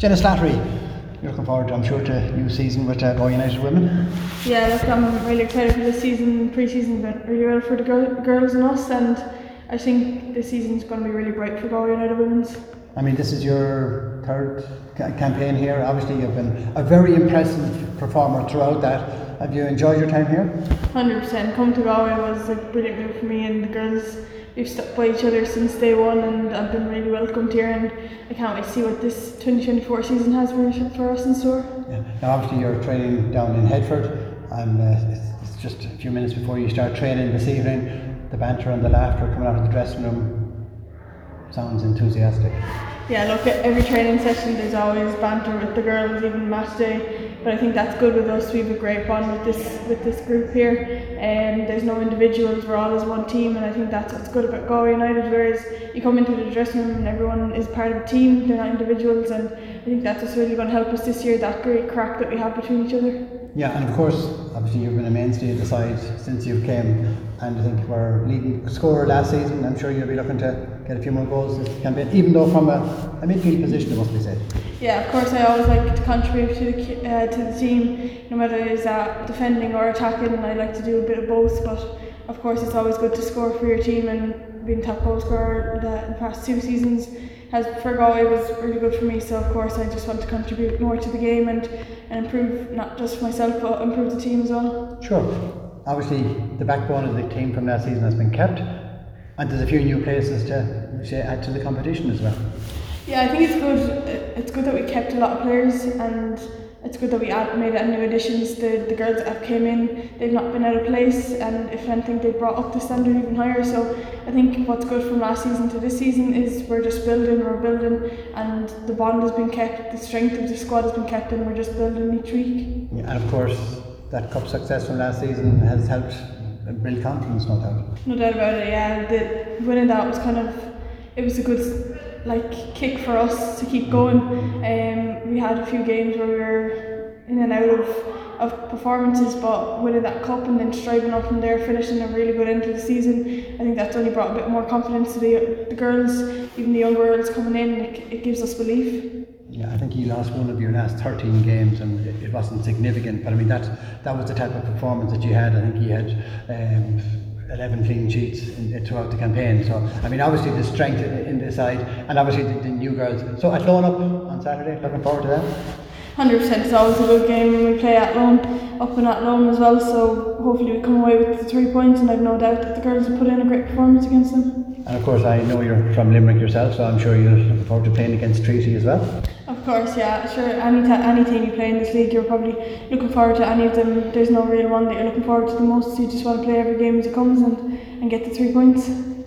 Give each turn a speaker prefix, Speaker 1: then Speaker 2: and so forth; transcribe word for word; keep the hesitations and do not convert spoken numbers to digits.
Speaker 1: Jenna Slattery, you're looking forward, I'm sure, to a new season with uh, Galway United Women.
Speaker 2: Yeah, look, I'm really excited for this season. Pre-season went really well for the girl, girls and us, and I think this season's going to be really bright for Galway United Women's.
Speaker 1: I mean, this is your third ca- campaign here. Obviously, you've been a very impressive performer throughout that. Have you enjoyed your time here?
Speaker 2: one hundred percent. Coming to Galway was a brilliant move for me, and the girls, we've stuck by each other since day one, and I've been really welcomed here, and I can't wait to see what this twenty twenty-four season has for, for us in store.
Speaker 1: Yeah. Now, obviously, you're training down in Headford, and uh, it's, it's just a few minutes before you start training this evening. The banter and the laughter coming out of the dressing room sounds enthusiastic.
Speaker 2: Yeah, look, at every training session there's always banter with the girls, even match day, but I think that's good with us. We have a great bond with this with this group here, and um, there's no individuals, we're all as one team, and I think that's what's good about Galway United, whereas you come into the dressing room and everyone is part of a team, they're not individuals, and I think that's what's really going to help us this year, that great crack that we have between each other.
Speaker 1: Yeah, and of course, obviously you've been a mainstay of the side since you came, and I think you were leading scorer last season. I'm sure you'll be looking to get a few more goals this campaign, even though from a, a midfield position, it must be said.
Speaker 2: Yeah, of course, I always like to contribute to the uh, to the team, no matter is that defending or attacking. I like to do a bit of both, but of course, it's always good to score for your team, and being top goal scorer the, the past two seasons has for Galway was really good for me. So of course, I just want to contribute more to the game and, and improve not just myself, but improve the team as well.
Speaker 1: Sure. Obviously, the backbone of the team from last season has been kept, and there's a few new places to say, add to the competition as well.
Speaker 2: Yeah, I think it's good. It's good that we kept a lot of players, and it's good that we add, made new additions. The the girls that have came in, they've not been out of place, and if anything, they brought up the standard even higher. So I think what's good from last season to this season is we're just building, we're building, and the bond has been kept, the strength of the squad has been kept, and we're just building each week.
Speaker 1: Yeah, and of course, that cup success from last season has helped build confidence, no doubt.
Speaker 2: No doubt about it. Yeah, the winning that was kind of, it was a good like kick for us to keep going. Um, we had a few games where we were in and out of, of performances, but winning that cup and then striding up from there, finishing a really good end to the season, I think that's only brought a bit more confidence to the, the girls, even the younger girls coming in. It, it gives us belief.
Speaker 1: Yeah, I think you lost one of your last thirteen games, and it, it wasn't significant, but I mean that that was the type of performance that you had. I think you had um, eleven clean sheets in, throughout the campaign. So I mean, obviously the strength in, in the side, and obviously the, the new girls. So at Lone up on Saturday, looking forward to that.
Speaker 2: one hundred percent, it's always a good game when we play at Lone, up and at Lone as well, so hopefully we come away with the three points, and I've no doubt that the girls will put in a great performance against them.
Speaker 1: And of course, I know you're from Limerick yourself, so I'm sure you're looking forward to playing against Treaty as well.
Speaker 2: Of course, yeah, sure, any, ta- any team you play in this league, you're probably looking forward to any of them. There's no real one that you're looking forward to the most, you just want to play every game as it comes and, and get the three points.